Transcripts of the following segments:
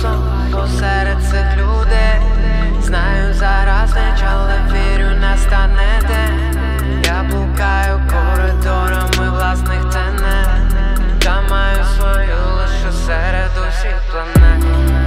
сон посеред цих людей. Знаю, зараз ніч, але вірю, настане день. Я блукаю коридорами власних тенет, та маю свою лише серед усіх планет.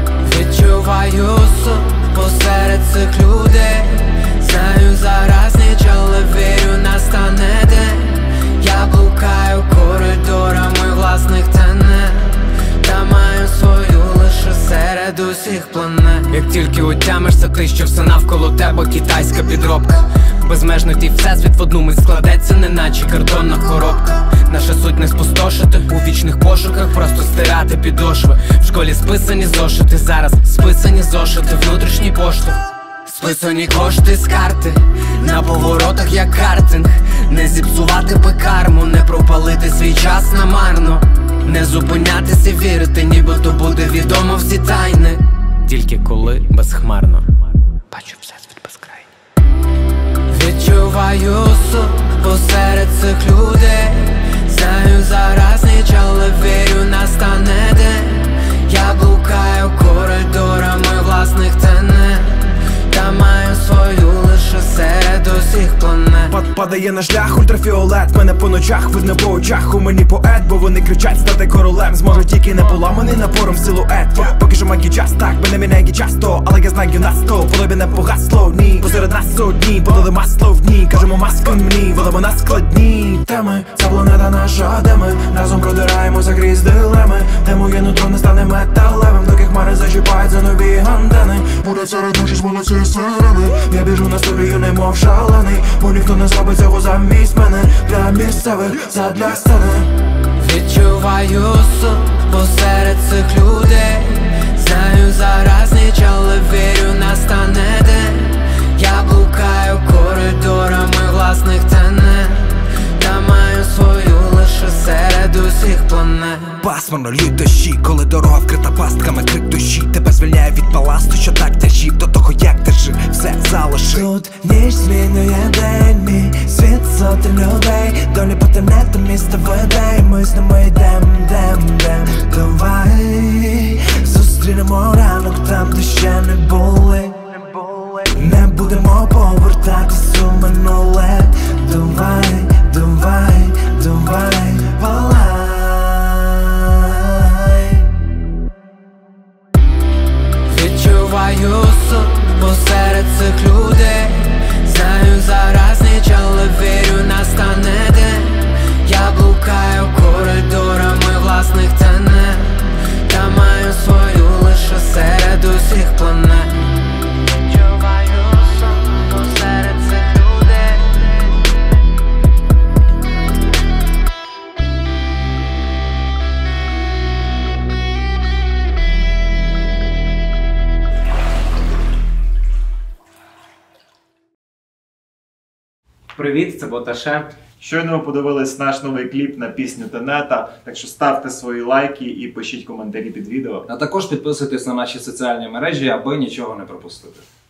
Відчуваю сон посеред цих людей. Знаю, зараз ніч, але вірю, настане день. Я блукаю коридорами власних тенет, та маю свою лише серед усіх планет. Як тільки утямишся ти, що все навколо тебе китайська підробка. Безмежний твій всесвіт в одну мить складеться, неначе картонна коробка. Наша суть не спустошити у вічних пошуках, просто стирати підошви. В школі списані зошити, зараз списані зошити, внутрішній поштовх. Списані кошти з карти, на поворотах як картинг. Не зіпсувати пекарму, не пропалити свій час намарно. Не зупинятися, вірити, нібито буде відомо всі тайни. Тільки коли безхмарно бачу всесвіт безкрайній. Відчуваю сон посеред цих людей. Знаю, зараз ніч, але вірю, настане день. Я блукаю коридорами власних тенет, та маю свою лише серед усіх планет. Падає на шлях ультрафіолет, мене по ночах видно по очах. У мені поет, бо вони кричать стати королем. Зможу тільки не поламаний напором силует. Поки що магій час, так, мене міняє часто, але я знаю нас то, полобі не погасло, ні. Посеред нас одні, подали масло в дні. Кажемо маски мені, волимо нас складні теми. Ця планета наша, де ми разом продираємося крізь дилеми. Де моє нутро не стане металевим, доки хмари зачіпають за нові антени. Буде серед ночі смолоці сирени. Я біжу на столію, немов шалений, бо ніхто не зробить цього замість мене. Для місцевих, задля сцени. Відчуваю сон посеред цих людей. Знаю, зараз ніч, але вірю, настане день. Я блукаю коридорами власних тенет, та маю свою лише серед усіх планет. Пасмурно лють дощі, коли дорога вкрита пастками, крик душі. Тебе звільняє від баласту, що так тяжів. До того як держи, все залиши. Тут ніч змінює день, мій світ сотень людей. Долі по тенету місто веде, і ми з ними йдем. Давай зустрінемо ранок там, де ще не були. Не будемо повертатись у минуле. Давай, палай. Відчуваю сон посеред цих людей. Знаю, зараз ніч, але вірю, настане день. Я блукаю коридорами власних тенет, та маю свою лише серед усіх планет. Відчуваю сон посеред цих людей. Привіт, це Боташе. Щойно ми подивились наш новий кліп на пісню Тенета, так що ставте свої лайки і пишіть коментарі під відео. А також підписуйтесь на наші соціальні мережі, аби нічого не пропустити.